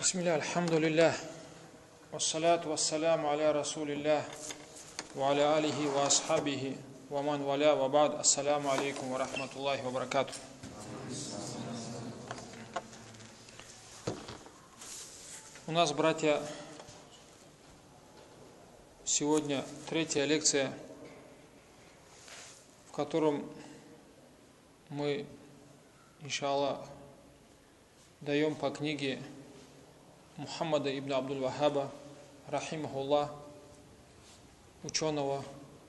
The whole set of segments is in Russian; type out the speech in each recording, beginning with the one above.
Бисмилля, альхамдулиллах, вассалату вассаляму аля расулиллах, ва аля алихи ва асхабихи, ва ман валя, ва бад, ассаляму алейкум ва рахматуллахи ва баракату. У нас, братья, сегодня третья лекция, в котором мы, иншаллах, даем по книге Мухаммада ибн Абдуль-Вахаба, рахимахуллах, ученого,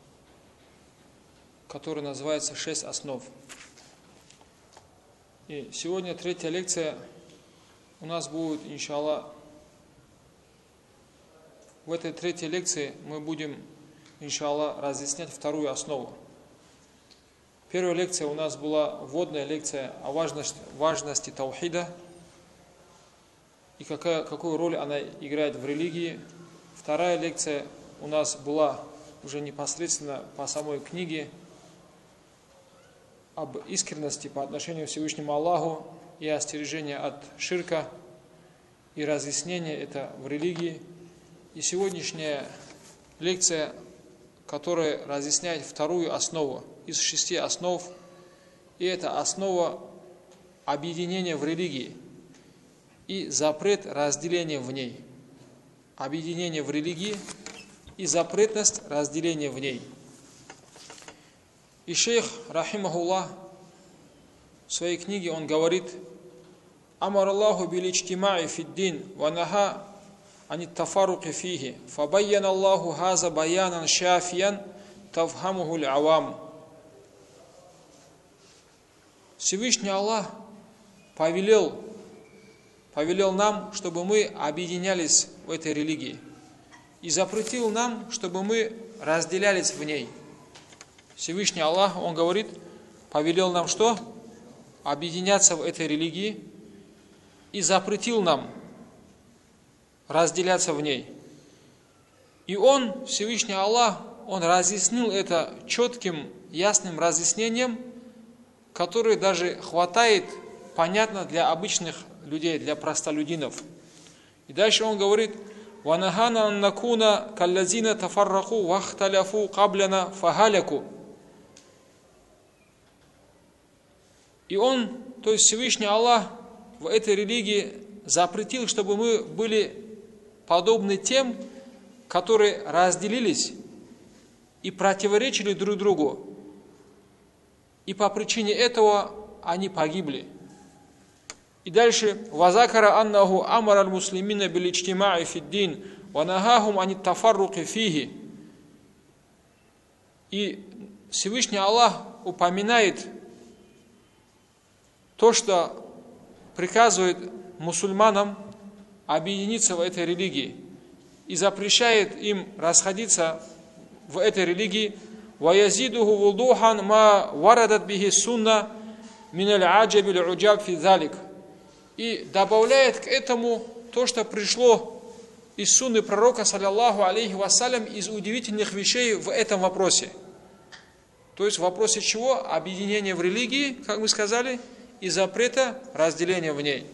который называется «Шесть основ». И сегодня третья лекция у нас будет, иншаллах. В этой третьей лекции мы будем, иншаллах, разъяснять вторую основу. Первая лекция у нас была вводная лекция о важности таухида и какую роль она играет в религии. Вторая лекция у нас была уже непосредственно по самой книге об искренности по отношению к Всевышнему Аллаху и остережении от ширка и разъяснение это в религии. И сегодняшняя лекция, которая разъясняет вторую основу из 6 основ, и это основа объединения в религии и запрет разделения в ней. Объединение в религии и запретность разделения в ней. И шейх, рахимахуллах, в своей книге он говорит: «Амар Аллаху бил иджтимаи фиддин, ва наха ани тафаруки фихи, фабайян Аллаху хаза баянан шафиян тавхамуху л-авам». Всевышний Аллах повелел нам, чтобы мы объединялись в этой религии, и запретил нам, чтобы мы разделялись в ней. Всевышний Аллах, Он говорит, повелел нам что? Объединяться в этой религии, и запретил нам разделяться в ней. И Он, Всевышний Аллах, Он разъяснил это четким, ясным разъяснением, которое даже хватает, понятно для обычных людей, для простолюдинов. И дальше он говорит: «Ванахана аннакуна каллазина тафарраху вахталяфу кабляна фагаляку». И он, то есть Всевышний Аллах, в этой религии запретил, чтобы мы были подобны тем, которые разделились и противоречили друг другу. И по причине этого они погибли. И дальше: «Вазакара аннаху амар аль-муслимина бил иджтимаи фиддин, ва нахахум ани тафарруки фихи». И Всевышний Аллах упоминает то, что приказывает мусульманам объединиться в этой религии и запрещает им расходиться в этой религии. وَيَزِيدُهُ وُضُوحًا مَا وَرَدَتْ بِهِ السُّنَّةِ مِنَ الْعَجَبِ الْعُجَابِ فِي ذَلِكَ. И добавляет к этому то, что пришло из сунны пророка, саллаллаху алейхи вассалям, из удивительных вещей в этом вопросе. То есть в вопросе чего? Объединение в религии, как мы сказали, и запрета разделения в ней.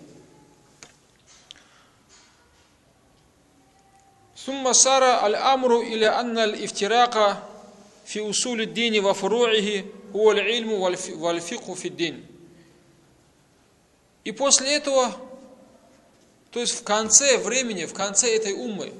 ثُمَّ سَارَ الْأَمْرُ إِلَى أَنَّ الْإِفْتِرَاقَ في أصول الدين وفروعه هو العلم والفقه في الدين. И после этого, то есть в конце времени, в конце этой уммы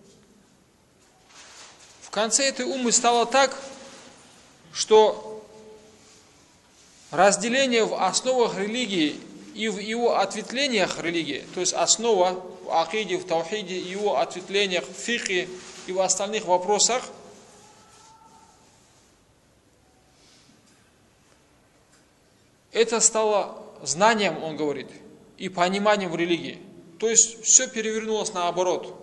стало так, что разделение в основах религии и в его ответвлениях религии, то есть основа в акиде, в таухиде, и его ответвлениях в фикхе и в остальных вопросах, это стало знанием, он говорит, и пониманием в религии. То есть все перевернулось наоборот.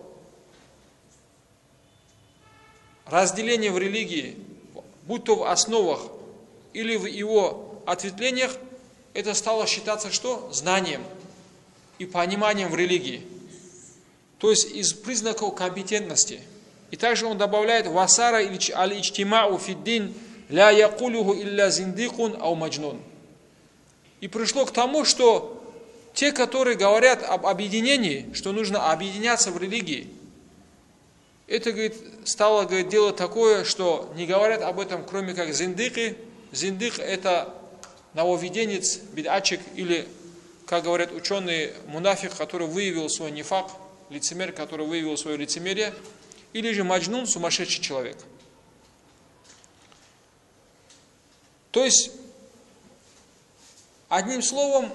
Разделение в религии, будь то в основах или в его ответвлениях, это стало считаться что? Знанием и пониманием в религии. То есть из признаков компетентности. И также он добавляет: «Васара аль-иджтимау фиддин ля якулюху илля зиндикун ау маджнун». И пришло к тому, что те, которые говорят об объединении, что нужно объединяться в религии, это, говорит, стало, говорит, дело такое, что не говорят об этом, кроме как зиндыки. Зиндык – это нововведенец, бид'атчик, или, как говорят ученые, мунафик, который выявил свой нифак, лицемер, который выявил свое лицемерие, или же маджнун, сумасшедший человек. То есть, одним словом,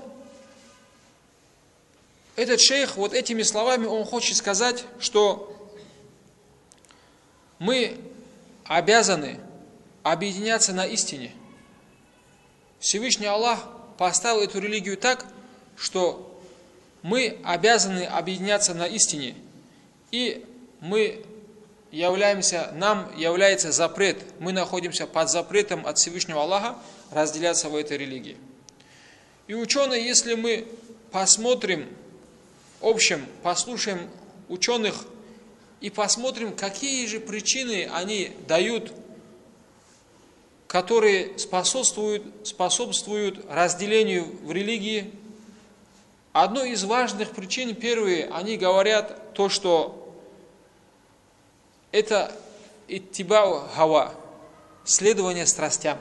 этот шейх вот этими словами, он хочет сказать, что мы обязаны объединяться на истине. Всевышний Аллах поставил эту религию так, что мы обязаны объединяться на истине. И нам является запрет, мы находимся под запретом от Всевышнего Аллаха разделяться в этой религии. И ученые, если мы посмотрим, в общем, послушаем ученых и посмотрим, какие же причины они дают, которые способствуют разделению в религии. Одной из важных причин, первые, они говорят то, что это иттибау хава, следование страстям.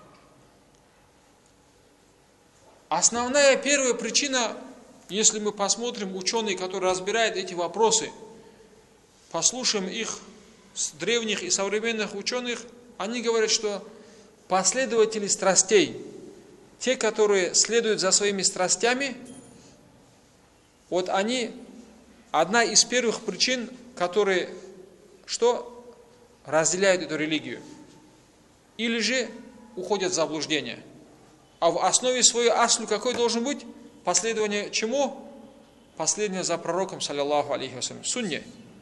Основная первая причина, если мы посмотрим ученые, которые разбирают эти вопросы, послушаем их с древних и современных ученых, они говорят, что последователи страстей, те, которые следуют за своими страстями, вот они, одна из первых причин, которые, что разделяют эту религию, или же уходят в заблуждение. А в основе своей аслу какой должен быть? Последование чему? Последование за пророком, саллаллаху алейхи вассалям, сунне.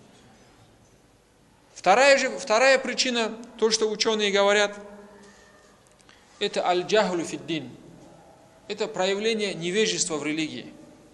Вторая причина, то, что ученые говорят, это аль-джахлю фиддин. Это проявление невежества в религии.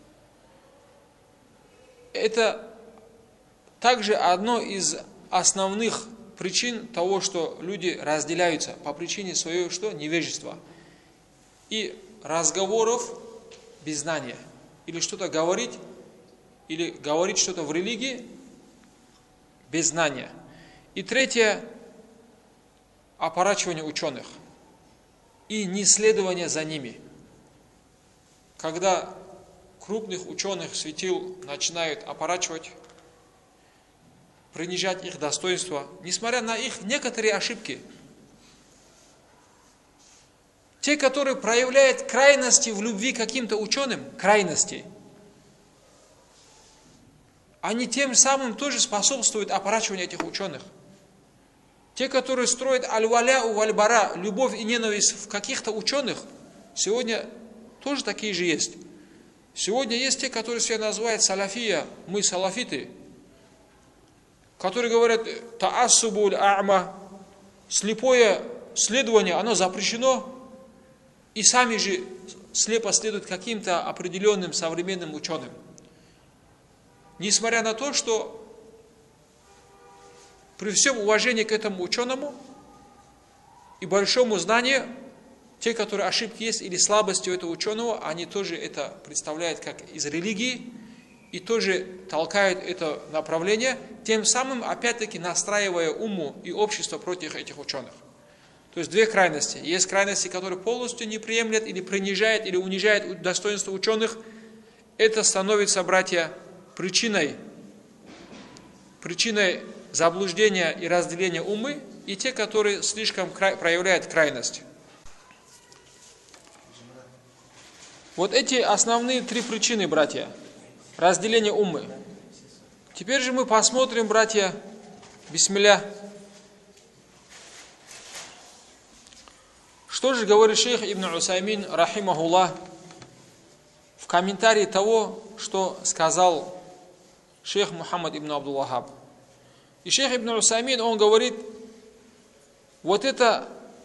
Это также одно из основных причин того, что люди разделяются по причине своего невежества и разговоров без знания. Или что-то говорить, или говорить что-то в религии без знания. И третье – опорачивание ученых и неследование за ними. Когда крупных ученых светил начинают опорачивать, принижать их достоинство, несмотря на их некоторые ошибки. Те, которые проявляют крайности в любви к каким-то ученым, крайности, они тем самым тоже способствуют опорачиванию этих ученых. Те, которые строят аль-валя у валь-бара, любовь и ненависть в каких-то ученых, сегодня тоже такие же есть. Сегодня есть те, которые себя называют салафия, мы салафиты, которые говорят таассубуль а'ма, слепое следование, оно запрещено, и сами же слепо следуют каким-то определенным современным ученым. Несмотря на то, что при всем уважении к этому ученому и большому знанию, те, которые ошибки есть или слабости у этого ученого, они тоже это представляют как из религии и тоже толкают это направление, тем самым опять-таки настраивая уму и общество против этих ученых. То есть две крайности. Есть крайности, которые полностью не приемлят или принижают, или унижают достоинство ученых. Это становится, братья, причиной заблуждения и разделения умы, и те, которые слишком проявляют крайность. Вот эти основные три причины, братья, разделения умы. Теперь же мы посмотрим, братья, бисмилля, что же говорит шейх Ибн Усаймин, рахимахуллах, в комментарии того, что сказал шейх Мухаммад ибн Абдул-Вахаб. И шейх Ибн Усаймин, он говорит, вот это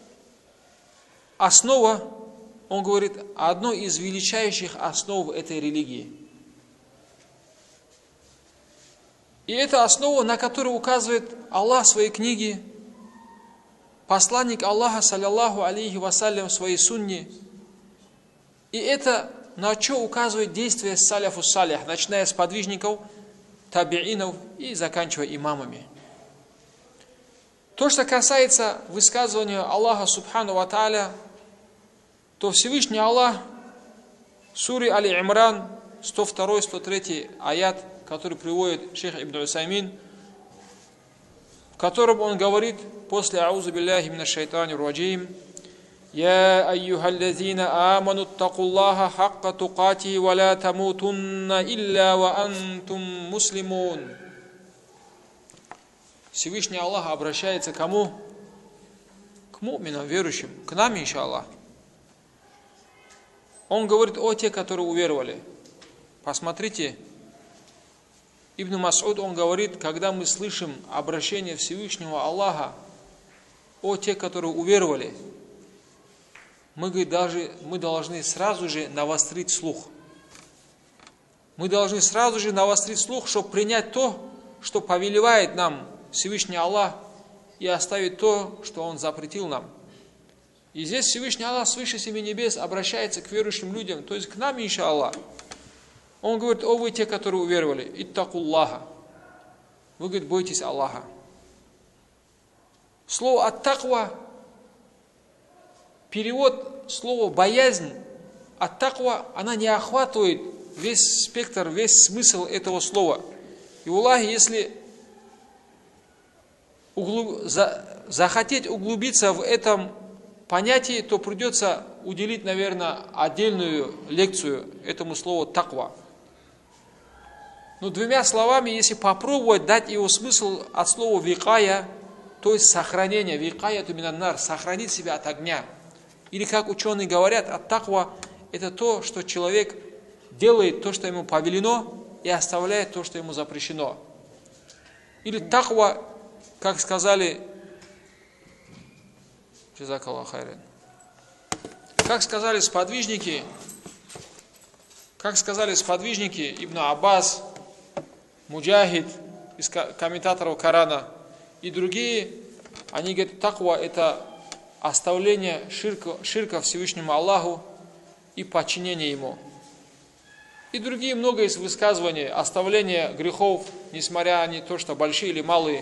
основа, он говорит, одно из величайших основ этой религии. И это основа, на которую указывает Аллах в своей книге, посланник Аллаха, саллаллаху алейхи вассалям, в своей сунне. И это на что указывает действие саляфу салих, начиная с подвижников, табиинов и заканчивая имамами. То, что касается высказывания Аллаха Субхану ва Тааля, то Всевышний Аллах в суре Али-Имран, 102-103 аят, который приводит шейх Ибн Усаймин, в котором он говорит после «Аузу билляхи минаш шайтанир раджим», «Я айюхаллазина аману аттакуллаха хакка тукати ва ла тамутунна илля ва антум муслимун». Всевышний Аллах обращается к кому? К му'минам, верующим, к нам, иншаллах. Он говорит о тех, которые уверовали. Посмотрите, Ибн Мас'уд, он говорит, когда мы слышим обращение Всевышнего Аллаха о тех, которые уверовали, мы должны сразу же навострить слух. Мы должны сразу же навострить слух, чтобы принять то, что повелевает нам Всевышний Аллах, и оставить то, что Он запретил нам. И здесь Всевышний Аллах свыше семи небес обращается к верующим людям, то есть к нам, иншаллах. Он говорит: о вы те, которые уверовали, иттакуллаха. Вы, говорит, бойтесь Аллаха. Слово ат-таква, перевод слова боязнь, ат-таква, она не охватывает весь спектр, весь смысл этого слова. И Аллахе, если захотеть углубиться в этом понятии, то придется уделить, наверное, отдельную лекцию этому слову таква. Но двумя словами, если попробовать дать его смысл от слова викая, то есть сохранение, викая туминаннар, сохранить себя от огня. Или, как ученые говорят, ат-таква – это то, что человек делает то, что ему повелено, и оставляет то, что ему запрещено. Или таква, как сказали, как сказали сподвижники Ибн Аббас, Муджахид, из комментаторов Корана и другие, они говорят, таква – это оставление ширка Всевышнему Аллаху и подчинение Ему. И другие много из высказываний, оставление грехов, несмотря на то, что большие или малые.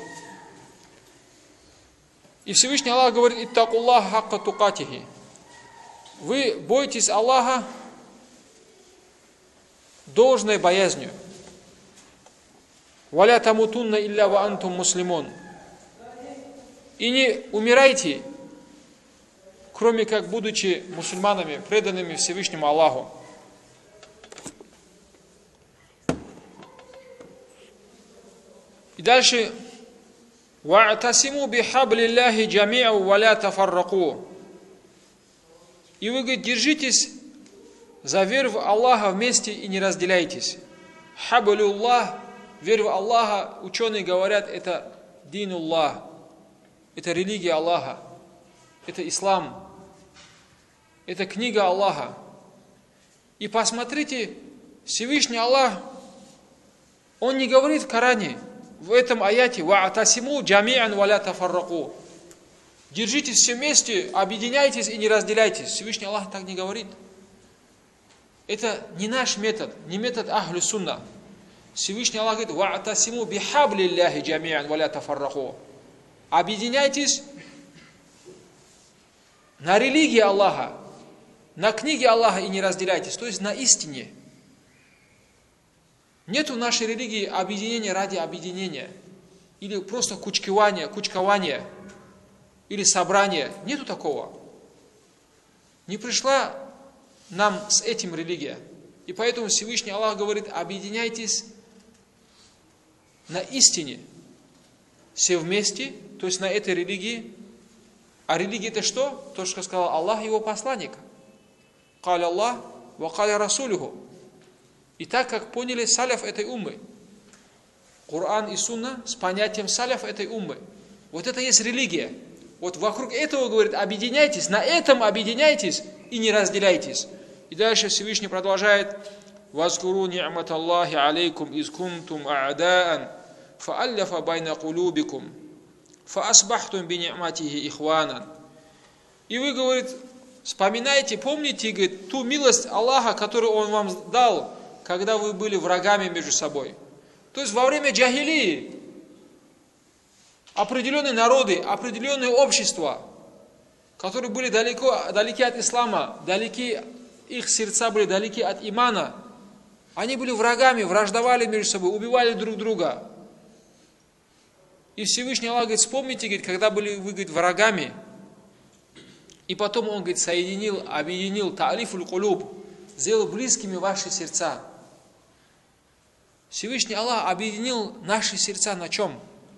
И Всевышний Аллах говорит: «Иттакуллаха хакка тукатихи». Вы бойтесь Аллаха должной боязнью. «Валя тамутунна илля ва антум муслимун». И не умирайте, кроме как будучи мусульманами, преданными Всевышнему Аллаху. И дальше: «Ва'тасиму бихаблиллахи джами'у ва ля тафарраку». И вы, говорит, держитесь за веру в Аллаха вместе и не разделяйтесь. Хаблюллах, вера в Аллаха, ученые говорят, это динуллах, это религия Аллаха, это ислам, это книга Аллаха. И посмотрите, Всевышний Аллах, Он не говорит в Коране, в этом аяте: «Ва'тасиму джами'ан ва ля тафарраку». Держитесь все вместе, объединяйтесь и не разделяйтесь. Всевышний Аллах так не говорит. Это не наш метод, не метод ахлю сунна. Всевышний Аллах говорит: «Ва'тасиму бихаблиллахи джами'ан ва ля тафарраку». Объединяйтесь на религии Аллаха, на книге Аллаха и не разделяйтесь, то есть на истине. Нет в нашей религии объединения ради объединения, или просто кучкования, или собрания. Нету такого. Не пришла нам с этим религия. И поэтому Всевышний Аллах говорит: объединяйтесь на истине, все вместе, то есть на этой религии. А религия это что? То, что сказал Аллах и Его посланник. «Каля Аллах ва каля Расулюху». И так, как поняли саляф этой уммы. Коран и Сунна с понятием саляф этой уммы. Вот это есть религия. Вот вокруг этого, говорит, объединяйтесь, на этом объединяйтесь и не разделяйтесь. И дальше Всевышний продолжает: «Вазкуру ни'маталлахи алейкум из кунтум а'даан, фа'алляфа байна кулубикум, фа'асбахтум би ни'матихи ихванан». И вы, говорит, вспоминайте, помните, говорит, ту милость Аллаха, которую Он вам дал, когда вы были врагами между собой. То есть во время джахилии определенные народы, определенные общества, которые были далеки от ислама, их сердца были далеки от имана, они были врагами, враждовали между собой, убивали друг друга. И Всевышний Аллах говорит, вспомните, говорит, когда были вы, говорит, врагами, и потом Он, говорит, объединил та'алифуль кулуб, сделал близкими ваши сердца. Всевышний Аллах объединил наши сердца на чем?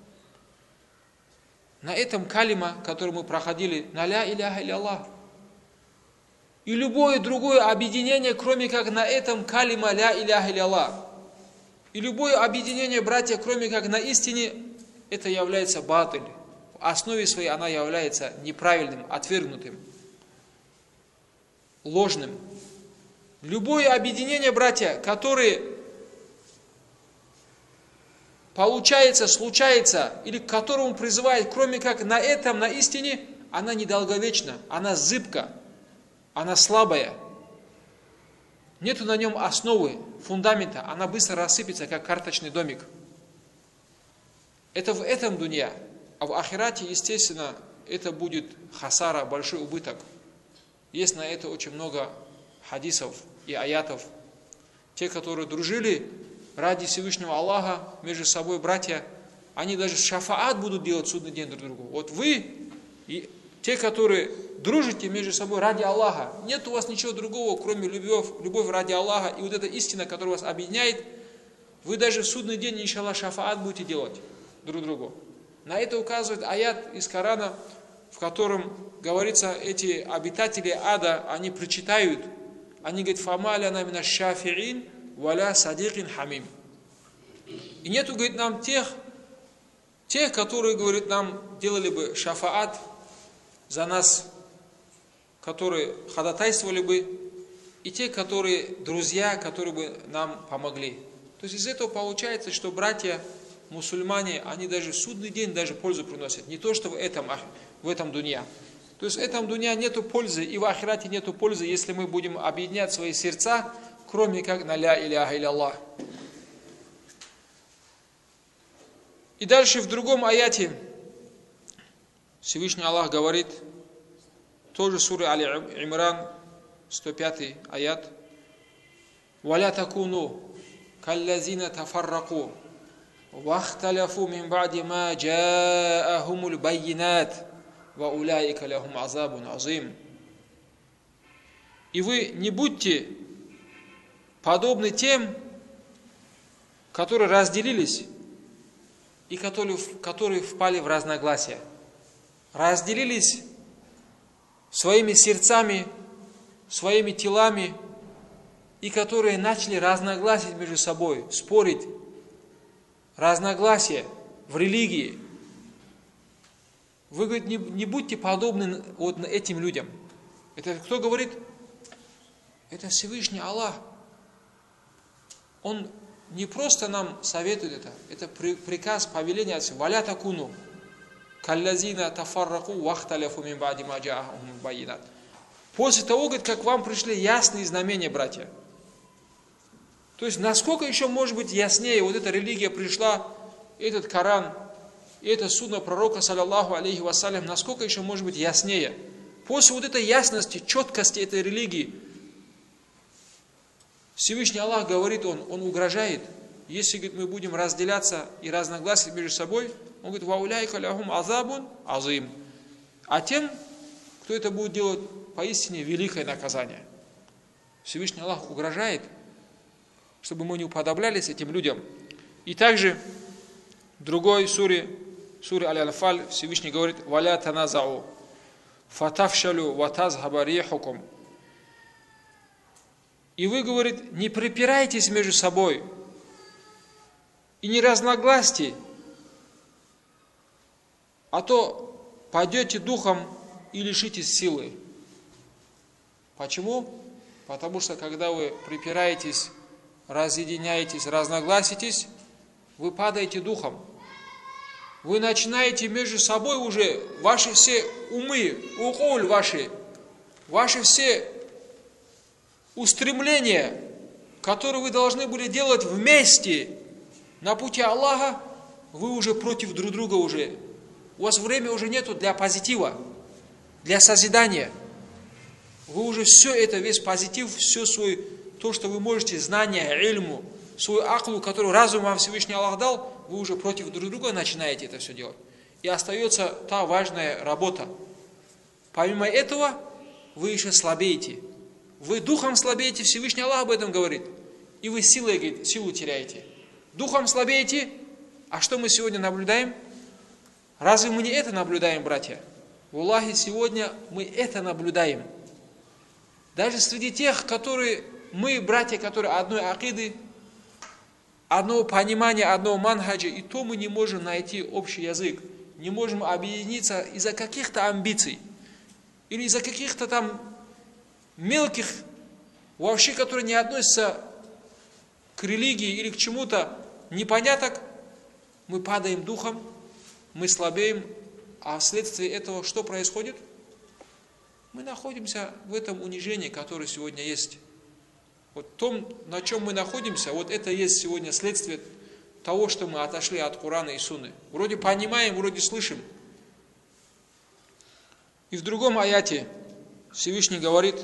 На этом калима, который мы проходили, на ля иляха илля. И любое другое объединение, кроме как на этом калима ля иляха илля. И любое объединение, братья, кроме как на истине, это является батыль. В основе своей она является неправильным, отвергнутым, ложным. Любое объединение, братья, которое получается, случается, или к которому призывает, кроме как на этом, на истине, она недолговечна, она зыбка, она слабая. Нету на нем основы, фундамента, она быстро рассыпется, как карточный домик. Это в этом дунья. А в ахирате, естественно, это будет хасара, большой убыток. Есть на это очень много хадисов и аятов. Те, которые дружили ради Всевышнего Аллаха, между собой братья, они даже шафаат будут делать в судный день друг другу. Вот вы, и те, которые дружите между собой ради Аллаха, нет у вас ничего другого, кроме любовь ради Аллаха, и вот эта истина, которая вас объединяет, вы даже в судный день, иншаллах, шафаат будете делать друг другу. На это указывает аят из Корана, в котором говорится, эти обитатели ада, они причитают, они говорят, «Фама ляна мина шафиин, валя садикин хамим». И нету, говорит, нам тех, которые, говорит, нам делали бы шафаат за нас, которые ходатайствовали бы, и те, которые друзья, которые бы нам помогли. То есть из этого получается, что братья, мусульмане, они даже в судный день даже пользу приносят. Не то, что в этом дунья. То есть в этом дунья нету пользы, и в ахирате нету пользы, если мы будем объединять свои сердца, кроме как на ля иляха илля. И дальше в другом аяте Всевышний Аллах говорит, тоже сура Али-Имран, 105 аят, «Валя такуну каллазина тафарраку, вахталяфу мин ба'ди ма джа'ахумуль баййинат, ва уляйка лахум азабун азим». И вы не будьте подобны тем, которые разделились и которые впали в разногласия. Разделились своими сердцами, своими телами, и которые начали разногласить между собой, спорить, разногласия в религии. Вы, говорит, не будьте подобны вот этим людям. Это кто говорит? Это Всевышний Аллах. Он не просто нам советует это приказ, повеление от «Валя такуну каллазина тафарраку вахталяфу мин ба'ди ма джа'ахумуль баййинат». После того, говорит, как вам пришли ясные знамения, братья. То есть, насколько еще может быть яснее вот эта религия пришла, этот Коран, и это сунна пророка, саллаллаху алейхи вассалям, насколько еще может быть яснее. После вот этой ясности, четкости этой религии, Всевышний Аллах говорит, Он угрожает, если, говорит, мы будем разделяться и разногласить между собой, Он говорит, «Вауляйка ляхум азабун азим». А тем, кто это будет делать, поистине великое наказание. Всевышний Аллах угрожает, чтобы мы не уподоблялись этим людям. И также в другой суре Аль-Анфаль, Всевышний говорит, «Валя таназау, фатафшалю ватазхаба рихукум». И вы, говорит, не припирайтесь между собой и не разногласьте, а то падете духом и лишитесь силы. Почему? Потому что когда вы припираетесь, разъединяетесь, разногласитесь, вы падаете духом. Вы начинаете между собой уже, ваши все умы, укуль ваши, ваши все устремления, которые вы должны были делать вместе на пути Аллаха, вы уже против друг друга уже. У вас время уже нету для позитива, для созидания. Вы уже все это, весь позитив, все свой, то, что вы можете, знания, ильму, свою аклу, который разум вам Всевышний Аллах дал, вы уже против друг друга начинаете это все делать. И остается та важная работа. Помимо этого, вы еще слабеете. Вы духом слабеете, Всевышний Аллах об этом говорит. И вы силой, говорит, силу теряете. Духом слабеете, а что мы сегодня наблюдаем? Разве мы не это наблюдаем, братья? Валлахи, сегодня мы это наблюдаем. Даже среди тех, которые, мы, братья, которые одной акиды, одного понимания, одного манхаджа, и то мы не можем найти общий язык. Не можем объединиться из-за каких-то амбиций. Или из-за каких-то там мелких, вообще, которые не относятся к религии или к чему-то непоняток, мы падаем духом, мы слабеем, а вследствие этого что происходит? Мы находимся в этом унижении, которое сегодня есть. Вот том, на чем мы находимся, вот это есть сегодня следствие того, что мы отошли от Корана и Сунны. Вроде понимаем, вроде слышим. И в другом аяте Всевышний говорит: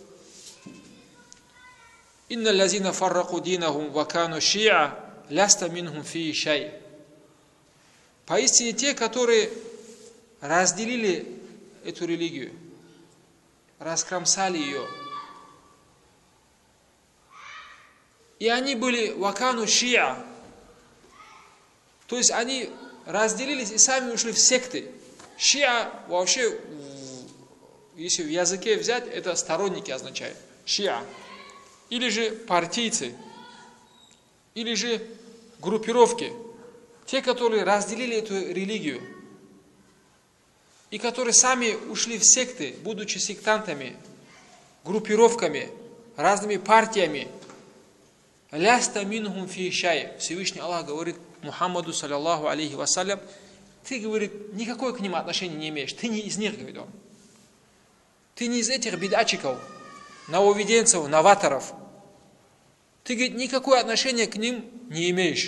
«Инна лазина фарраку динахум вакану шиа, ляста минхум фии шай». Поистине те, которые разделили эту религию, раскромсали ее, и они были вакану шиа, то есть они разделились и сами ушли в секты. Шиа вообще, если в языке взять, это сторонники означает. Шиа. Или же партийцы. Или же группировки. Те, которые разделили эту религию. И которые сами ушли в секты, будучи сектантами, группировками, разными партиями. Ляста минхум фи шай. Всевышний Аллах говорит Мухаммаду, саллаллаху алейхи вассалям, ты, говорит, никакое к ним отношения не имеешь. Ты не из них, говорит он. Ты не из этих бидачиков, нововведенцев, новаторов. Ты, говорит, никакое отношение к ним не имеешь.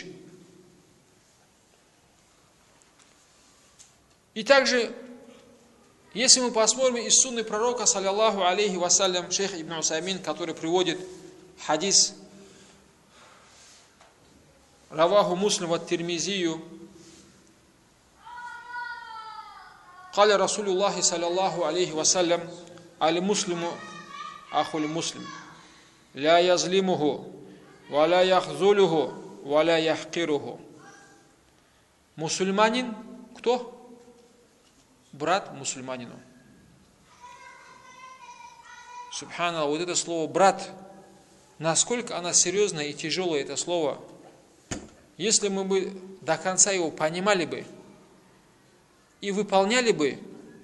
И также, если мы посмотрим из сунны пророка, саллаллаху алейхи вассалям, шейх Ибн Усаймин, который приводит хадис раваху муслим ва тирмизию, قال رسول الله صلى الله عليه وسلم المسلم أخو المسلم لا يظلمه ولا يخذله ولا يحقره. Мусульманин, кто? Брат мусульманину. Субханаллах, вот это слово брат, насколько оно серьезное и тяжелое это слово. Если мы бы до конца его понимали бы и выполняли бы,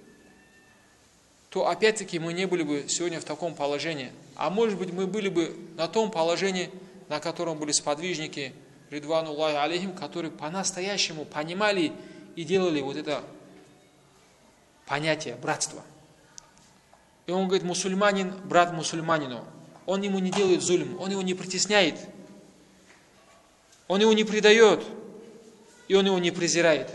то опять-таки мы не были бы сегодня в таком положении. А может быть, мы были бы на том положении, на котором были сподвижники, ридвануллахи алейхим, которые по-настоящему понимали и делали вот это понятие братства. И он говорит, мусульманин, брат мусульманину. Он ему не делает зульм, он его не притесняет, он его не предает, и он его не презирает.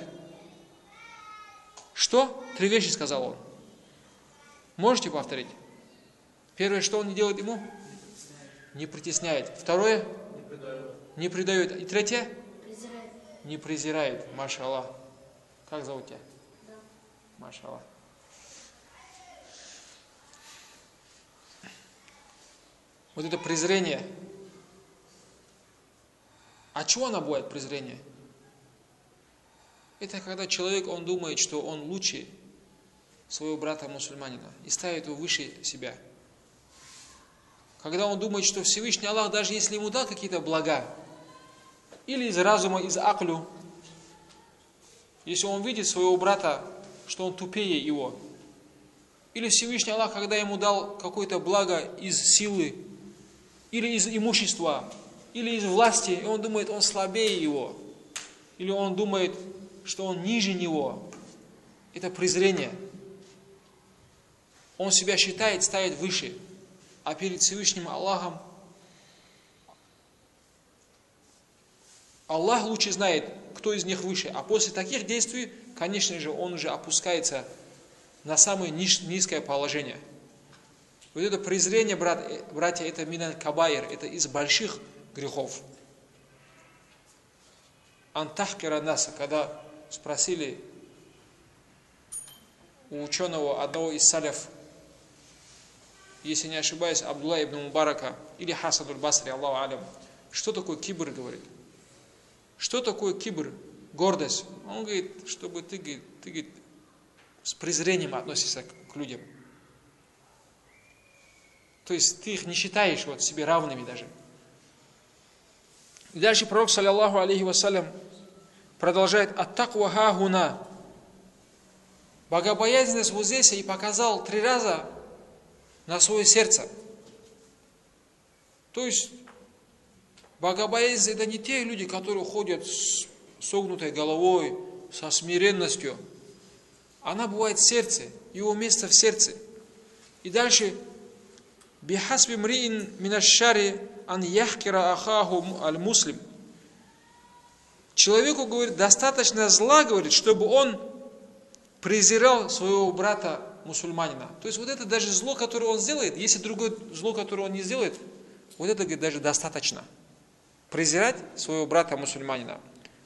Что? 3 вещи сказал он. Можете повторить? Первое, что он не делает ему? Не притесняет. Второе? Не предает. И третье? Презирает. Не презирает. Машаллах. Как зовут тебя? Да. Машаллах. Вот это презрение. От чего оно бывает, презрение? Это когда человек, он думает, что он лучше своего брата-мусульманина и ставит его выше себя. Когда он думает, что Всевышний Аллах, даже если ему дал какие-то блага, или из разума, из аклю, если он видит своего брата, что он тупее его, или Всевышний Аллах, когда ему дал какое-то благо из силы, или из имущества, или из власти, и он думает, он слабее его, или он думает, что он ниже него. Это презрение. он себя считает, ставит выше, а перед Всевышним Аллахом Аллах лучше знает, кто из них выше. А после таких действий, конечно же, он уже опускается на самое низкое положение. Вот это презрение, братья, это миналь кабаир, это из больших грехов. Антахкира наса, когда спросили у ученого, одного из саляф, если не ошибаюсь, Абдулла ибн Мубарака или Хасан аль-Басри, Аллаху алям, что такое кибр, говорит. Что такое кибр? Гордость. Он говорит, чтобы ты говорит, с презрением относишься к людям. То есть ты их не считаешь вот себе равными даже. И дальше пророк, саллаллаху алейхи вассалям, продолжает: «Ат-таква ха-хуна». Богобоязненность вот здесь, и показал 3 раза на свое сердце. То есть богобоязненность — это не те люди, которые ходят с согнутой головой, со смиренностью. Она бывает в сердце, его место в сердце. И дальше: «Бихасби мриин минашшари ан яхкира ахаху аль-муслим». Человеку, говорит, достаточно зла, говорит, чтобы он презирал своего брата мусульманина. То есть вот это даже зло, которое он сделает, если другое зло, которое он не сделает, вот это, говорит, даже достаточно. Презирать своего брата мусульманина.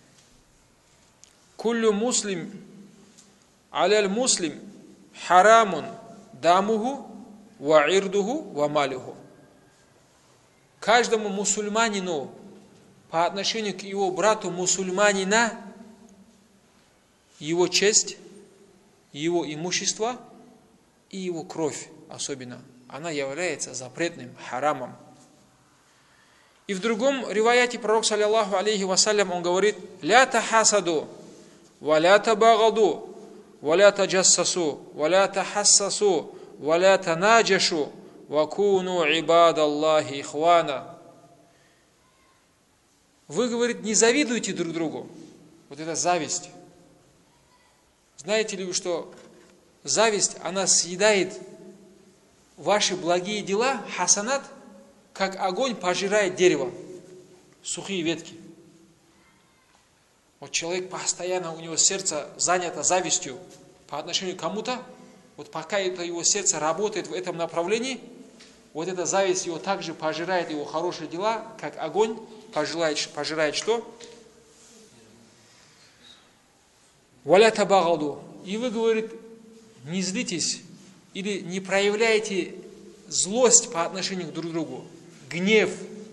Куллю муслим аляль муслим харамун дамуху ва ирдуху ва малюху. Каждому мусульманину по отношению к его брату мусульманина его честь, его имущество и его кровь особенно, она является запретным, харамом. И в другом риваяте пророк, саллаллаху алейхи вассалям, он говорит: «Ля тахасаду, ва ля табагаду, ва ля таджассасу, ва ля тахассасу, ва ля танаджашу, ва куну ибадаллахи ихвана». Вы, говорит, не завидуйте друг другу. Вот это зависть. Знаете ли вы, что зависть, она съедает ваши благие дела, хасанат, как огонь пожирает дерево, сухие ветки. Вот человек постоянно, у него сердце занято завистью по отношению к кому-то, вот пока это его сердце работает в этом направлении, вот эта зависть его также пожирает его хорошие дела, как огонь пожирает что? «Валя табагаду». И вы, говорит, не злитесь или не проявляете злость по отношению к друг другу, гнев.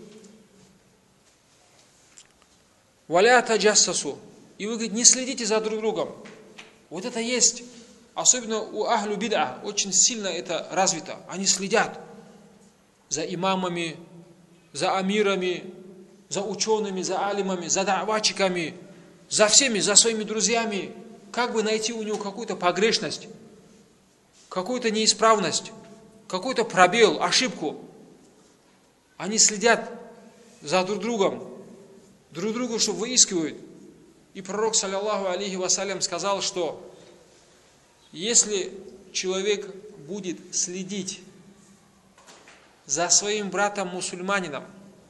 «Валя таджассасу». И вы, говорит, не следите за друг другом. Вот это есть, особенно у ахлю бид'а, очень сильно это развито. Они следят за имамами, за амирами, за учеными, за алимами, за давачиками, за всеми, за своими друзьями, как бы найти у него какую-то погрешность, какую-то неисправность, какой-то пробел, ошибку. Они следят за друг другом, что выискивают. И пророк, саллаллаху алейхи вассалям, сказал, что если человек будет следить за своим братом-мусульманином,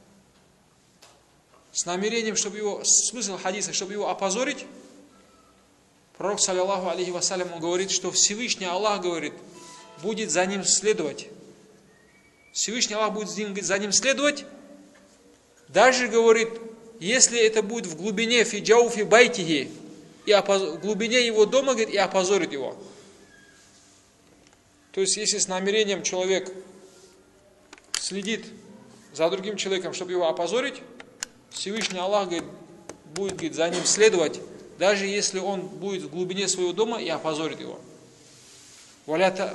с намерением, чтобы его, смысл хадиса, чтобы его опозорить, пророк, саллаллаху алейхи вассалям, он говорит, что Всевышний Аллах, говорит, будет за ним следовать. Всевышний Аллах будет за ним следовать, даже, говорит, если это будет в глубине фиджауфи байтихи, и в глубине его дома, говорит, и опозорит его. То есть, если с намерением человек следит за другим человеком, чтобы его опозорить, Всевышний Аллах, говорит, будет, говорит, за ним следовать, даже если он будет в глубине своего дома и опозорит его. «Валя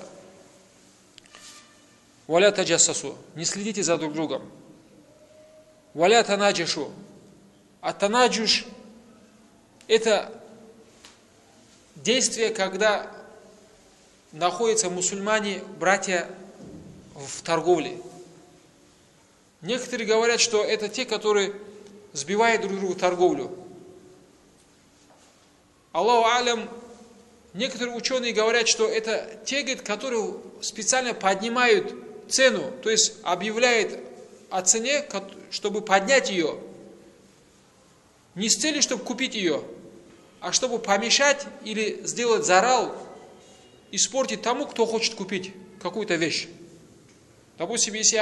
таджассасу». Не следите за друг другом. «Валя танаджашу». А танаджуш – это действие, когда находятся мусульмане, братья, в торговле. Некоторые говорят, что это те, которые сбивают друг друга торговлю. Аллаху алям, некоторые ученые говорят, что это те, говорит, которые специально поднимают цену, то есть объявляют о цене, чтобы поднять ее. Не с целью, чтобы купить ее, а чтобы помешать или сделать зарал, испортить тому, кто хочет купить какую-то вещь. Допустим, если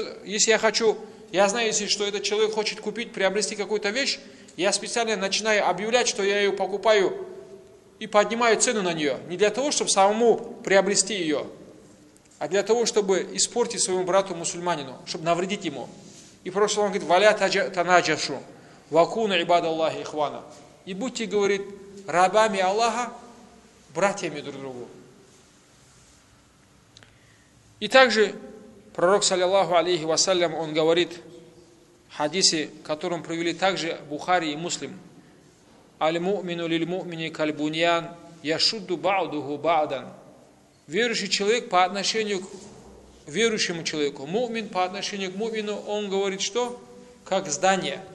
я знаю, если что этот человек хочет купить, приобрести какую-то вещь, я специально начинаю объявлять, что я ее покупаю и поднимаю цену на нее. Не для того, чтобы самому приобрести ее, а для того, чтобы испортить своему брату мусульманину, чтобы навредить ему. И просто он говорит: «Валя танаджашу, вакуна ибад Аллахи ихвана». И будьте, говорит, рабами Аллаха, братьями друг другу. И также пророк, саллиллаху алейхи вассалям, он говорит в хадисе, которым привели также Бухари и Муслим: «Аль-му'мину лиль-му'мини каль-буньян, яшудду ба'духу ба'дан». Верующий человек по отношению к верующему человеку, му'мин по отношению к му'мину, он говорит, что? Как здание,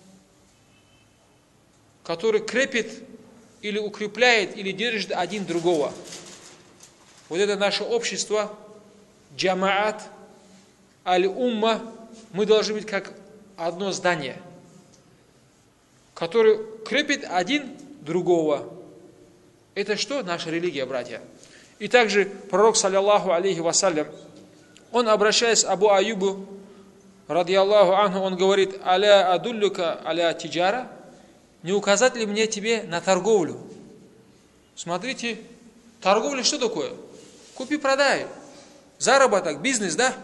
который крепит или укрепляет, или держит один другого. Вот это наше общество, джамаат, аль-умма, мы должны быть как одно здание, которое крепит один другого. Это что? Наша религия, братья. И также пророк, саллиллаху алейхи вассалям, он, обращаясь к Абу Аюбу, радiyallahu анху, он говорит: «Аля адуллюка аля тиджара», не указать ли мне тебе на торговлю? Смотрите, торговля что такое? Купи-продай, заработок, бизнес, да?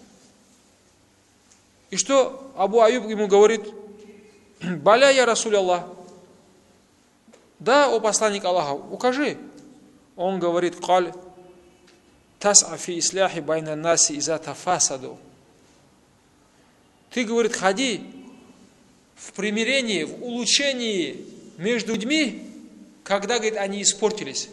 И что Абу Аюб ему говорит? «Баля я Расуль Аллах». Да, о посланник Аллаха, укажи. Он говорит: «Каль тас'а фи исляхи байна наси иза тафасаду». Ты, говорит, ходи в примирении, в улучшении между людьми, когда, говорит, они испортились.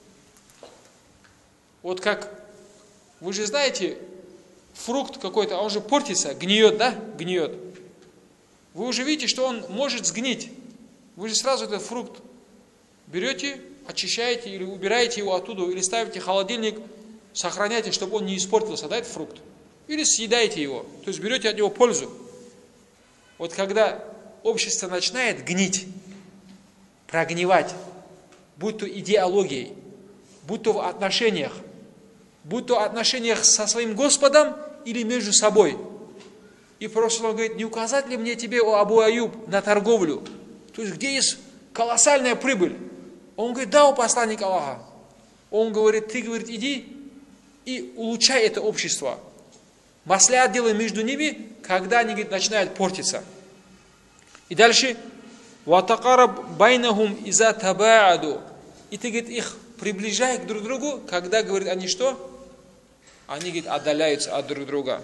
Вот как, вы же знаете, фрукт какой-то, он же портится, гниет, да? Гниет. Вы уже видите, что он может сгнить. Вы же сразу этот фрукт берете, очищаете или убираете его оттуда, или ставите в холодильник, сохраняйте, чтобы он не испортился, да, этот фрукт. Или съедаете его, то есть берете от него пользу. Вот когда общество начинает гнить, прогнивать, будь то идеологией, будь то в отношениях, будь то в отношениях со своим Господом или между собой. И просто он говорит: не указать ли мне тебе, о Абу Аюб, на торговлю? То есть где есть колоссальная прибыль? Он говорит: да, о посланник Аллаха. Он говорит: ты, говорит, иди и улучшай это общество. Маслиат делай между ними, когда они, говорит, начинают портиться. И дальше: «Ватакараб байнахум иза табааду». И ты, говорит, их приближай к друг другу, когда, говорит, они что? Они, говорит, отдаляются от друг друга.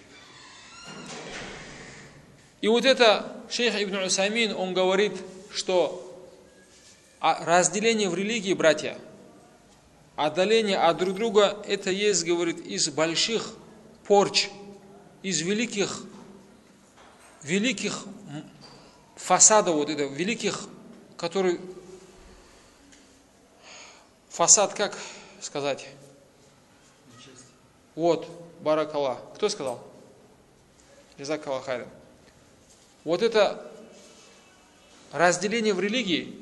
И вот это шейх Ибн Усаймин, он говорит, что разделение в религии, братья, отдаление от друг друга, это есть, говорит, из больших порч, из великих фасадов, вот это, великих, которые... Фасад, как сказать? Вот, баракаллах. Кто сказал? Джазакаллах хайран. Вот это разделение в религии,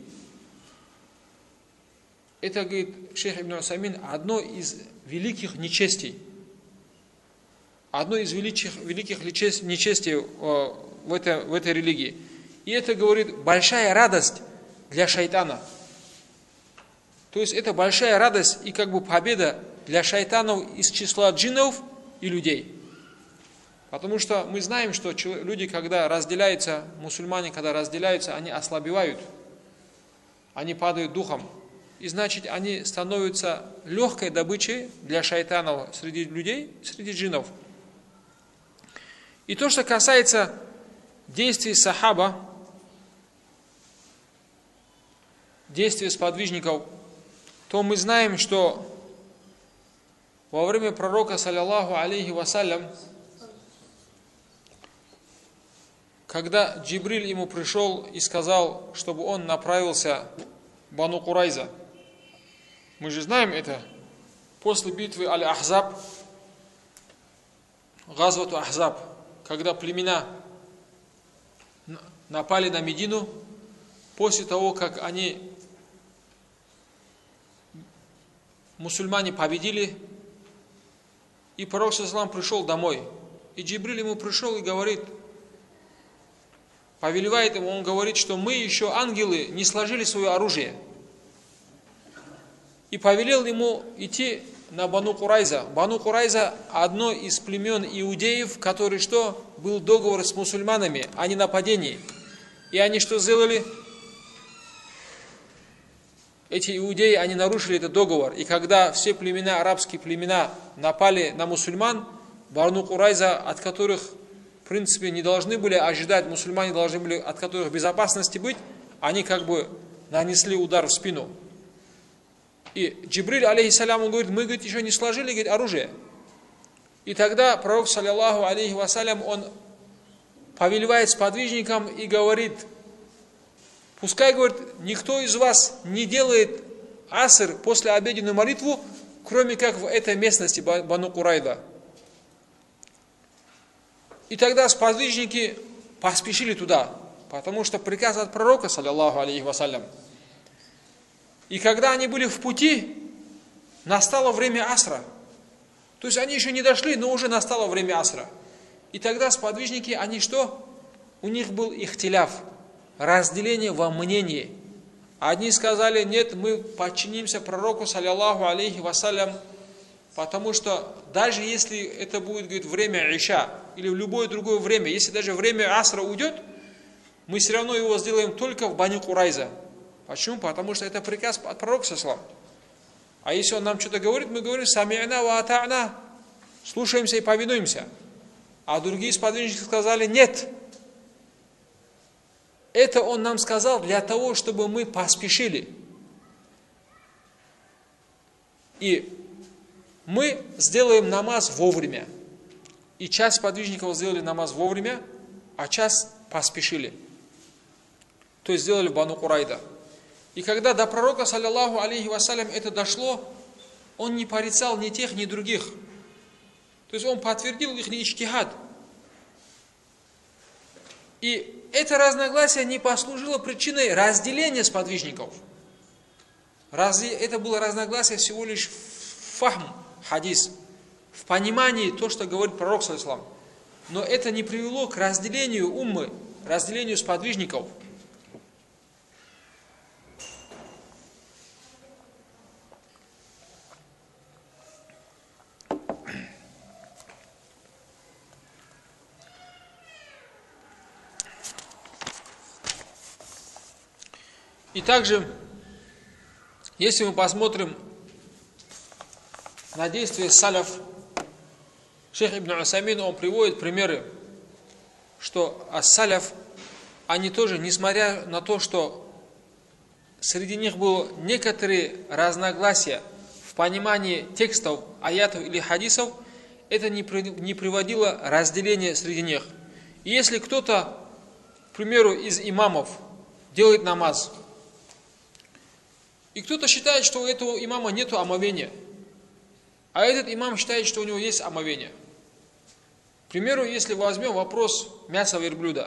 это, говорит шейх Ибн Усаймин, одно из великих нечестий. Одно из великих нечестий в этой религии. И это, говорит, большая радость для шайтана. То есть это большая радость и как бы победа для шайтанов из числа джиннов и людей. Потому что мы знаем, что люди, когда разделяются, мусульмане, когда разделяются, они ослабевают, они падают духом. И значит, они становятся легкой добычей для шайтанов среди людей, среди джиннов. И то, что касается действий сахаба, действий сподвижников, то мы знаем, что во время пророка, саллиллаху алейхи вассалям, когда Джибриль ему пришел и сказал, чтобы он направился в Бану Курайза, Мы же знаем это. После битвы Аль-Ахзаб, Газвату Ахзаб, когда племена напали на Медину, после того, как мусульмане победили, и пророк ﷺ пришел домой. И Джибриль ему пришел и говорит, повелевает ему, он говорит, что мы еще, ангелы, не сложили свое оружие. И повелел ему идти на Бану Курайза. Бану Курайза – одно из племен иудеев, который что? Был договор с мусульманами о ненападении. И они что сделали? Эти иудеи, они нарушили этот договор. И когда все племена, арабские племена, напали на мусульман, Бану Курайза, от которых, в принципе, не должны были ожидать, мусульмане должны были от которых в безопасности быть, они как бы нанесли удар в спину. И Джибриль, алейхиссалям, он говорит, мы, говорит, еще не сложили, говорит, оружие. И тогда пророк, саллиллаху алейхи вассалям, он повелевает сподвижникам и говорит, пускай, говорит, никто из вас не делает аср после обеденную молитву, кроме как в этой местности Бану Курайда. И тогда сподвижники поспешили туда, потому что приказ от пророка, саллиллаху алейхи вассалям. И когда они были в пути, настало время асра. То есть они еще не дошли, но уже настало время асра. И тогда сподвижники, они что? У них был ихтиляф, разделение во мнении. Одни сказали, нет, мы подчинимся пророку, саллиллаху алейхи вассалям, потому что даже если это будет, говорит, время иша, или в любое другое время, если даже время асра уйдет, мы все равно его сделаем только в Бану Курайза. Почему? Потому что это приказ от пророка саллаллаху алейхи вассалям. А если он нам что-то говорит, мы говорим сами'на ва ата'на, слушаемся и повинуемся. А другие сподвижники сказали, нет. Это он нам сказал для того, чтобы мы поспешили. И мы сделаем намаз вовремя. И часть сподвижников сделали намаз вовремя, а часть поспешили. То есть сделали Бану Курайда. И когда до пророка, саллиллаху алейхи вассалям, это дошло, он не порицал ни тех, ни других. То есть он подтвердил их иджтихад. И это разногласие не послужило причиной разделения сподвижников. Это было разногласие всего лишь в фахм, хадис, в понимании то, что говорит пророк, саллаллаху алейхи вассалям. Но это не привело к разделению уммы, разделению сподвижников. И также, если мы посмотрим на действия саляф, шейх Ибн Усаймин, он приводит примеры, что ас-саляф, они тоже, несмотря на то, что среди них было некоторые разногласия в понимании текстов, аятов или хадисов, это не приводило разделения среди них. И если кто-то, к примеру, из имамов делает намаз, и кто-то считает, что у этого имама нет омовения, а этот имам считает, что у него есть омовение. К примеру, если возьмем вопрос мяса верблюда.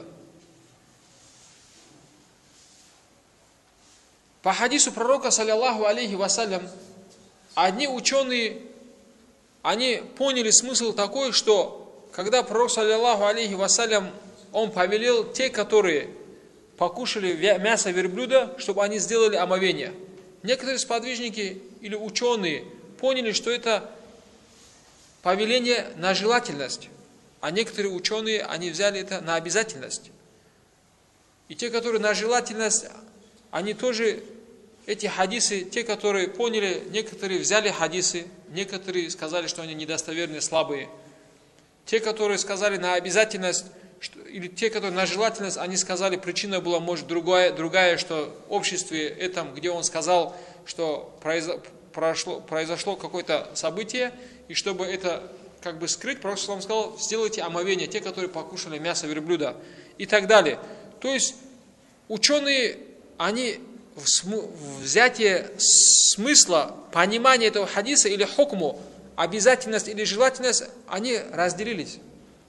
По хадису пророка, саллиллаху алейхи вассалям, одни ученые, они поняли смысл такой, что когда пророк, саллиллаху алейхи вассалям, он повелел те, которые покушали мясо верблюда, чтобы они сделали омовение. Некоторые сподвижники или ученые поняли, что это повеление на желательность, а некоторые ученые, они взяли это на обязательность. И те, которые на желательность, они тоже, эти хадисы, те, которые поняли, некоторые взяли хадисы, некоторые сказали, что они недостоверные, слабые. Те, которые сказали на обязательность, или те, которые на желательность, они сказали, причина была, может, другая, что в обществе этом, где он сказал, что произошло какое-то событие, и чтобы это как бы скрыть, пророк сказал, сделайте омовение, те, которые покушали мясо верблюда, и так далее. То есть ученые, они взятие смысла, понимание этого хадиса или хукму, обязательность или желательность, они разделились.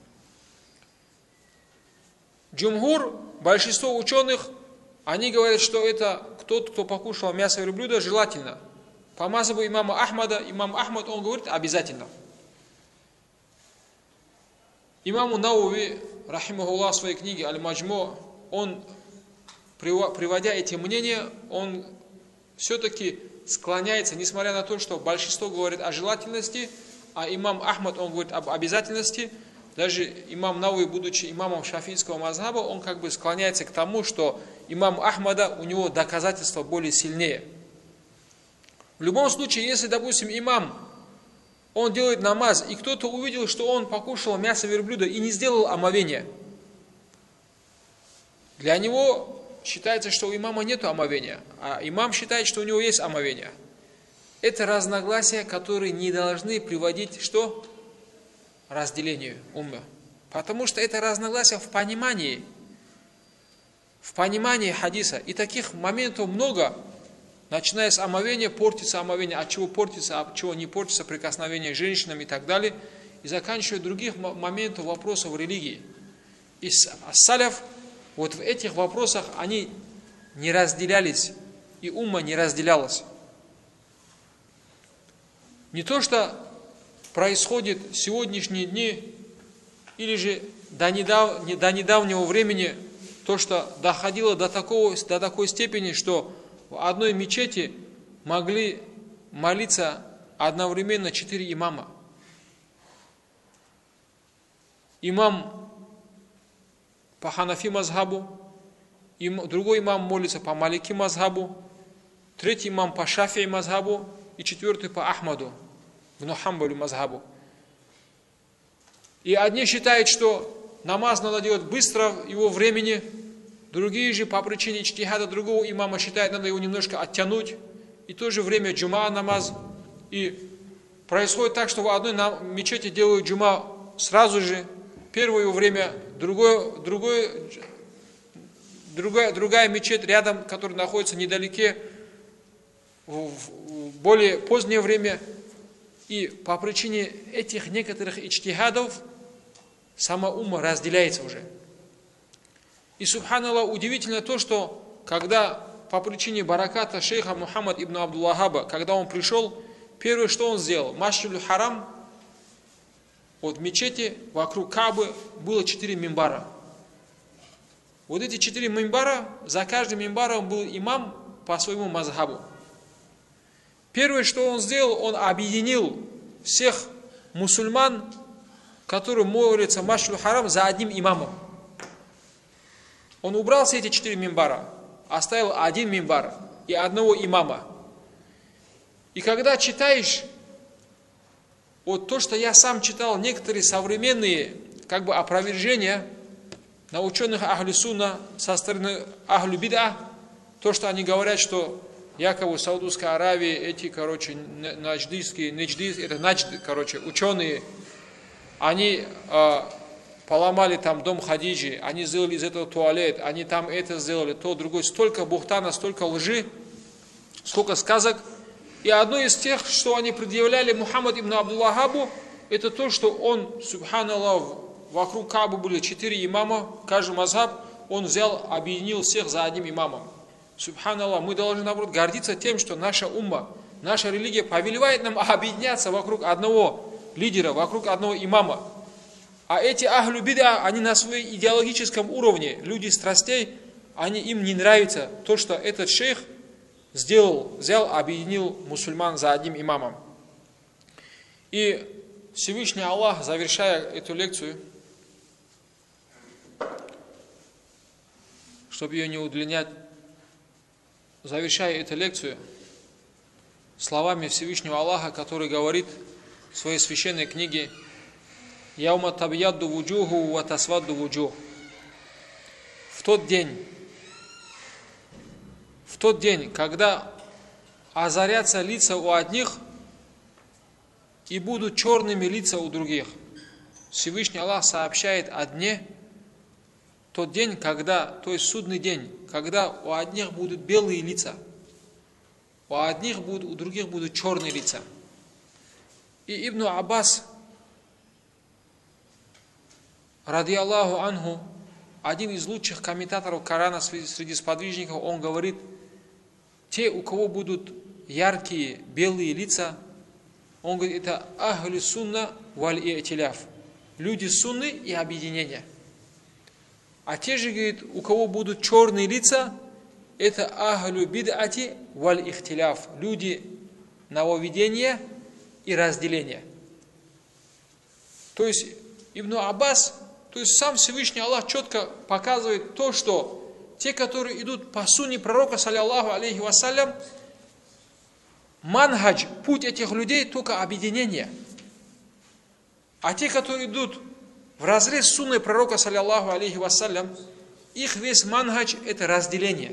Джумхур, большинство ученых, они говорят, что это тот, кто покушал мясо верблюда, желательно. По мазхабу имама Ахмада, имам Ахмад, он говорит обязательно. Имаму Науви, рахимахуллах, в своей книге Аль-Маджму, он, приводя эти мнения, он все-таки склоняется, несмотря на то, что большинство говорит о желательности, а имам Ахмад, он говорит об обязательности. Даже имам Науви, будучи имамом шафийского мазхаба, он как бы склоняется к тому, что имам Ахмада, у него доказательства более сильнее. В любом случае, если, допустим, имам, он делает намаз, и кто-то увидел, что он покушал мясо верблюда и не сделал омовения, для него считается, что у имама нет омовения, а имам считает, что у него есть омовение. Это разногласия, которые не должны приводить что? Разделению умма. Потому что это разногласия в понимании хадиса. И таких моментов много, начиная с омовения, портится омовение, от чего портится, от чего не портится прикосновение к женщинам и так далее, и заканчивая других моментов, вопросов религии. И саляф, вот в этих вопросах они не разделялись, и умма не разделялась. Не то, что происходит в сегодняшние дни, или же до недавнего времени, то, что доходило до такой степени, что в одной мечети могли молиться одновременно 4 имама. Имам по Ханафи мазхабу, другой имам молится по Малики мазхабу, третий имам по Шафии мазхабу и 4-й по Ахмаду, ибн Хамбалю мазхабу. И одни считают, что намаз надо делать быстро, его времени, другие же по причине иджтихада другого имама считают, надо его немножко оттянуть, и в то же время джума намаз. И происходит так, что в одной мечети делают джума сразу же, первое его время, другая мечеть рядом, которая находится недалеке, в более позднее время. И по причине этих некоторых иджтихадов сама умма разделяется уже. И, субханаллах, удивительно то, что когда по причине бараката шейха Мухаммад ибн Абдул-Вахаба, когда он пришел, первое, что он сделал, Масджидуль Харам, от мечети вокруг Каабы было 4 мимбара. Вот эти 4 мимбара, за каждым мимбаром был имам по своему мазхабу. Первое, что он сделал, он объединил всех мусульман, которые молятся Масджидуль Харам, за одним имамом. Он убрал все эти 4 мимбара, оставил один мимбар и одного имама. И когда читаешь, вот то, что я сам читал, некоторые современные как бы опровержения на ученых Ахлю Сунна со стороны Ахлю Бида, то, что они говорят, что якобы в Саудовской Аравии эти, ученые, они поломали там дом Хадиджи, они сделали из этого туалет, они там это сделали, то, другое. Столько бухтана, столько лжи, сколько сказок. И одно из тех, что они предъявляли Мухаммад ибн Абдул-Вахабу, это то, что он, субханаллах, вокруг Каабы были 4 имама, каждый мазхаб, он взял, объединил всех за одним имамом. Субханаллах, мы должны, наоборот, гордиться тем, что наша умма, наша религия повелевает нам объединяться вокруг одного лидера, вокруг одного имама. А эти ахлю бида, они на своем идеологическом уровне, люди страстей, им не нравится то, что этот шейх взял, объединил мусульман за одним имамом. И Всевышний Аллах, завершая эту лекцию, чтобы ее не удлинять, завершая эту лекцию словами Всевышнего Аллаха, который говорит в своей священной книге: «Яума табьядду вуджуху ва тасвадду вуджух». В тот день, когда озарятся лица у одних и будут черными лица у других. Всевышний Аллах сообщает о дне, тот день, когда, то есть судный день, когда у одних будут белые лица, у других будут черные лица. И Ибн Аббас, ради Аллаху анху, один из лучших комментаторов Корана среди сподвижников, он говорит, те, у кого будут яркие белые лица, он говорит, это ахлю сунна валь и'тиляф, люди сунны и объединения. А те же, говорит, у кого будут черные лица, это ахлю бид'ати валь ихтиляф, люди нововведения и разделения. То есть Ибн Аббас, то есть сам Всевышний Аллах четко показывает то, что те, которые идут по сунне пророка, саллиллаху алейхи вассалям, манхадж, путь этих людей только объединение. А те, которые идут вразрез с сунной пророка, саллиллаху алейхи вассалям, их весь манхадж это разделение.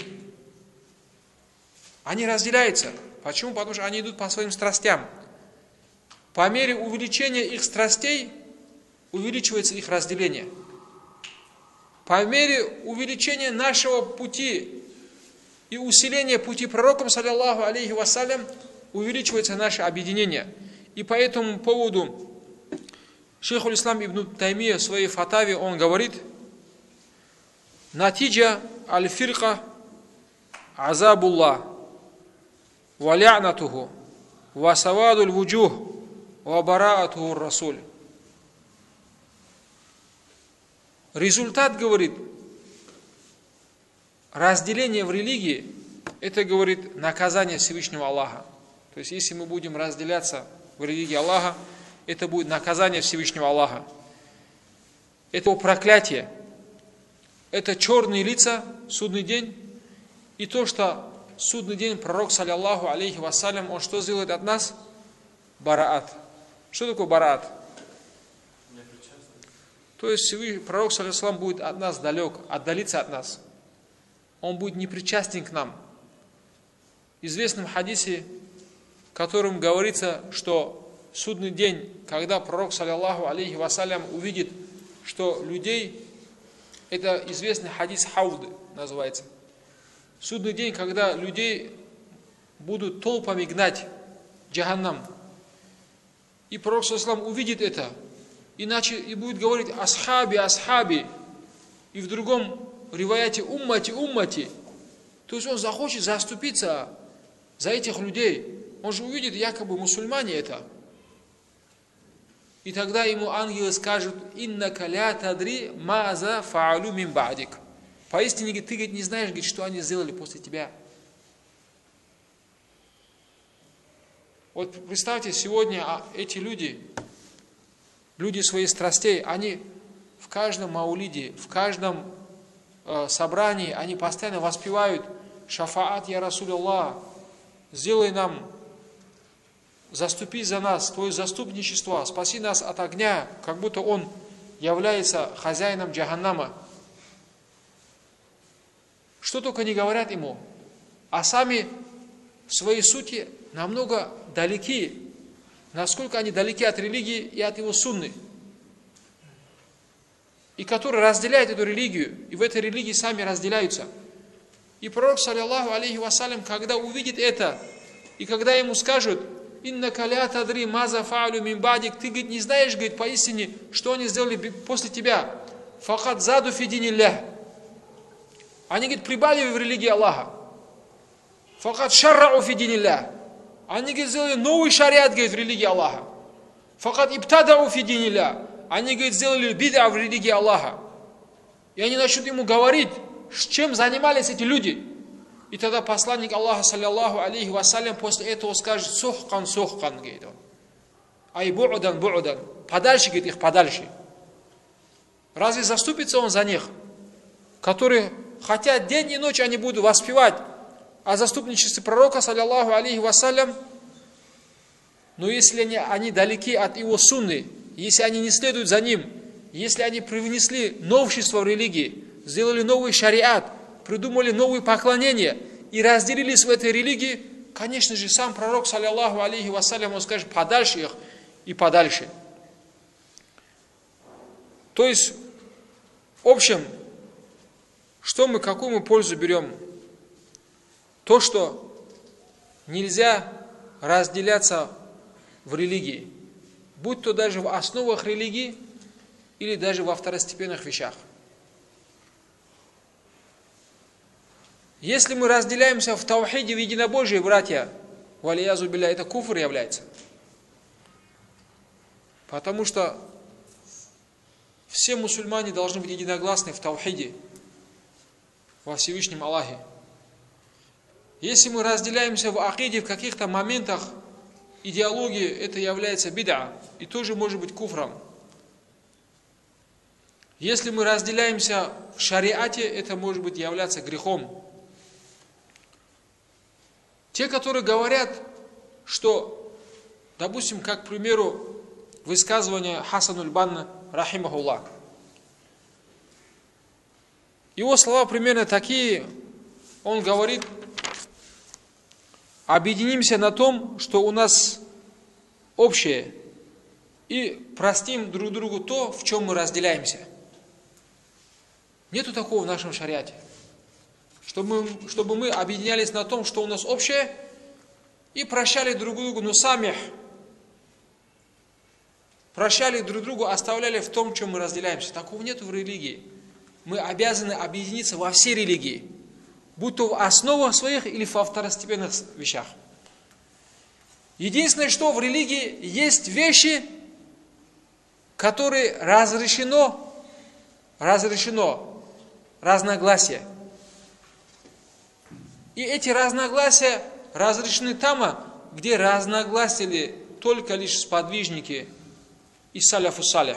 Они разделяются. Почему? Потому что они идут по своим страстям. По мере увеличения их страстей увеличивается их разделение. По мере увеличения нашего пути и усиления пути пророком, саллиллаху алейхи вассалям, увеличивается наше объединение. И по этому поводу шейх аль-Ислам ибн Таймия в своей фатаве он говорит: «Натиджа аль-фирка азабуллах, ва лянатуху, ва савадуль вуджух, ва бараатуху расуль». Результат, говорит, разделение в религии, это, говорит, наказание Всевышнего Аллаха. То есть, если мы будем разделяться в религии Аллаха, это будет наказание Всевышнего Аллаха. Это проклятие. Это черные лица, судный день. И то, что судный день пророк, саллиллаху алейхи вассалям, он что сделает от нас? Бараат. Что такое бараат? То есть пророк, саллиллаху алейхи, будет от нас далек, отдалиться от нас. Он будет непричастен к нам. В известном хадисе, в котором говорится, что судный день, когда пророк, саллиллаху алейхи вассалям, увидит, что людей, это известный хадис Хауды называется. Судный день, когда людей будут толпами гнать в джаханнам. И пророк, саллиллаху алейхи, увидит это. Иначе и будет говорить асхаби, асхаби. И в другом риваяте уммати, уммати. То есть он захочет заступиться за этих людей. Он же увидит, якобы мусульмане это. И тогда ему ангелы скажут: «Иннака ля тадри маза фаалю мин ба'дик». Поистине, ты, говорит, не знаешь, говорит, что они сделали после тебя. Вот представьте, сегодня эти люди своих страстей, они в каждом маулиде, в каждом собрании, они постоянно воспевают «Шафаат я Расуляллах», сделай нам, заступи за нас, твое заступничество, спаси нас от огня, как будто он является хозяином джаханнама. Что только не говорят ему, а сами в своей сути намного далеки, насколько они далеки от религии и от его сунны, и которые разделяют эту религию, и в этой религии сами разделяются. И пророк, саллиллаху алейхи вассалям, когда увидит это, и когда ему скажут: «Иннака ля тадри маза фаалю мин ба'дик», ты, говорит, не знаешь, говорит, поистине, что они сделали после тебя. «Факад заду фи диниллях». Они, говорит, прибавили в религии Аллаха. «Факад шаррау фи диниллях». Они, говорит, сделали новый шариат, говорит, в религии Аллаха. «Факад ибтадау фи диниллях». Они, говорит, сделали бид'а в религии Аллаха. И они начнут ему говорить, с чем занимались эти люди. И тогда посланник Аллаха, саллиллаху алейхи вассалям, после этого скажет: «Сухкан, сухкан», говорит он. «Ай бу'удан, бу'удан». Подальше, говорит, их подальше. Разве заступится он за них, которые хотят день и ночь они будут воспевать о заступничестве пророка, саллиллаху алейхи вассалям, но если они далеки от его сунны, если они не следуют за ним, если они привнесли новшество в религии, сделали новый шариат, придумали новые поклонения и разделились в этой религии, конечно же, сам пророк, саллиллаху алейхи вассалям, он скажет: подальше их и подальше. То есть, в общем, какую мы пользу берем? То, что нельзя разделяться в религии, будь то даже в основах религии или даже во второстепенных вещах. Если мы разделяемся в таухиде, в единобожии, братья, валиязу билля, это куфр является. Потому что все мусульмане должны быть единогласны в таухиде, во Всевышнем Аллахе. Если мы разделяемся в акиде в каких-то моментах идеологии, это является бид'a и тоже может быть куфром. Если мы разделяемся в шариате, это может быть являться грехом. Те, которые говорят, что, допустим, как, к примеру, высказывание Хасан аль-Банна, рахимахуллах. Его слова примерно такие, он говорит: объединимся на том, что у нас общее, и простим друг другу то, в чем мы разделяемся. Нету такого в нашем шариате. Чтобы мы объединялись на том, что у нас общее, и прощали друг другу, но сами прощали друг другу, оставляли в том, в чем мы разделяемся. Такого нету в религии. Мы обязаны объединиться во всей религии, будь то в основах своих или во второстепенных вещах. Единственное, что в религии есть вещи, которые разрешено разногласия. И эти разногласия разрешены там, где разногласили только лишь сподвижники и саляфу салих.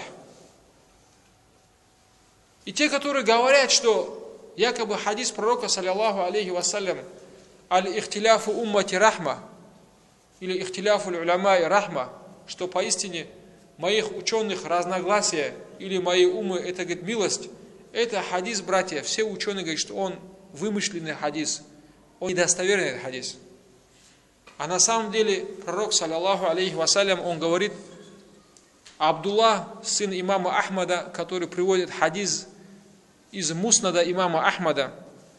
И те, которые говорят, что якобы хадис пророка, саллаллаху алейхи вассалям, аль-ихтиляфу уммати рахма, или ихтиляфу уляма и рахма, что поистине моих ученых разногласия, или мои умы, это, говорит, милость, это хадис, братья, все ученые говорят, что он вымышленный хадис, он недостоверный этот хадис. А на самом деле пророк, саллаллаху алейхи вассалям, он говорит, Абдулла, сын имама Ахмада, который приводит хадис из муснада имама Ахмада,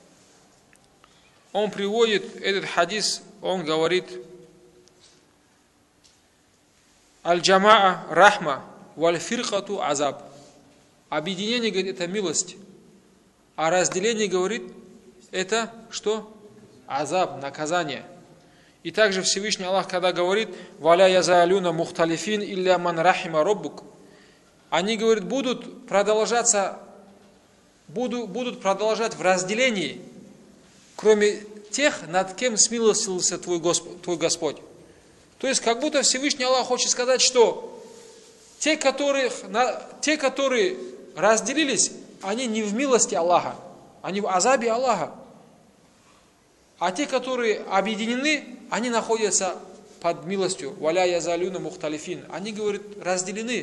он приводит этот хадис, он говорит: аль-джамаа рахма, валь-фиркату азаб. Объединение, говорит, это милость, а разделение, говорит, это что? Азаб, наказание. И также Всевышний Аллах, когда говорит: валя язалюна мухталифин илля ман рахима роббук, они, говорит, будут продолжать в разделении, кроме тех, над кем смилостился твой Господь. То есть, как будто Всевышний Аллах хочет сказать, что те, которые разделились, они не в милости Аллаха, они в азабе Аллаха. А те, которые объединены, они находятся под милостью. Валя язалюна мухталифин. Они, говорят, разделены.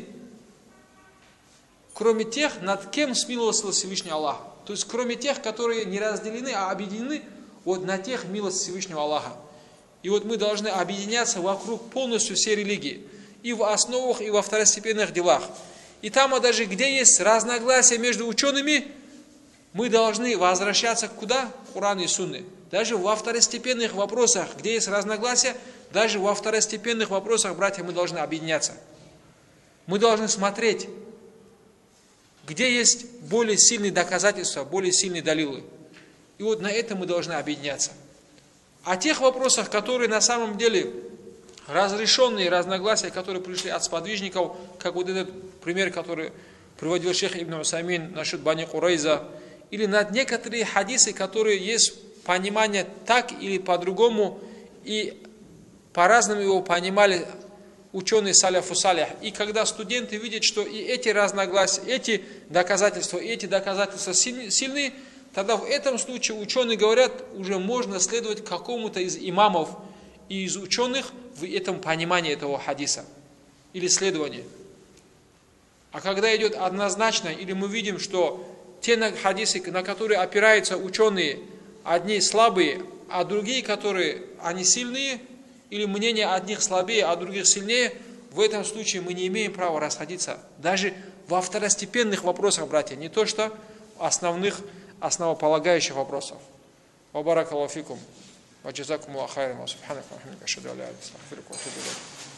Кроме тех, над кем смилостился Всевышний Аллах. То есть, кроме тех, которые не разделены, а объединены, вот на тех милость Всевышнего Аллаха. И вот мы должны объединяться вокруг полностью всей религии. И в основах, и во второстепенных делах. И там, даже где есть разногласия между учеными, мы должны возвращаться куда? К Корану и Сунне. Даже во второстепенных вопросах, где есть разногласия, даже во второстепенных вопросах, братья, мы должны объединяться. Мы должны смотреть, где есть более сильные доказательства, более сильные далилы. И вот на этом мы должны объединяться. О тех вопросах, которые на самом деле разрешенные разногласия, которые пришли от сподвижников, как вот этот пример, который приводил шейх Ибн Усаймин насчет Бани Курайза, или над некоторые хадисы, которые есть понимание так или по-другому, и по-разному его понимали ученые саляфу салях. И когда студенты видят, что и эти разногласия, эти доказательства сильны, тогда в этом случае ученые говорят, уже можно следовать какому-то из имамов и из ученых в этом понимании этого хадиса или следования. А когда идет однозначно, или мы видим, что те хадисы, на которые опираются ученые, одни слабые, а другие, которые они сильные, или мнение одних слабее, а других сильнее, в этом случае мы не имеем права расходиться. Даже во второстепенных вопросах, братья, не то что основных основополагающих вопросов. Ва баракаллаху фикум. Ва джазакумуллаху хайран. Ва субханака ва бихамдика. Ашхаду ан ла иляха илля анта. Астагфирука ва атубу илейк.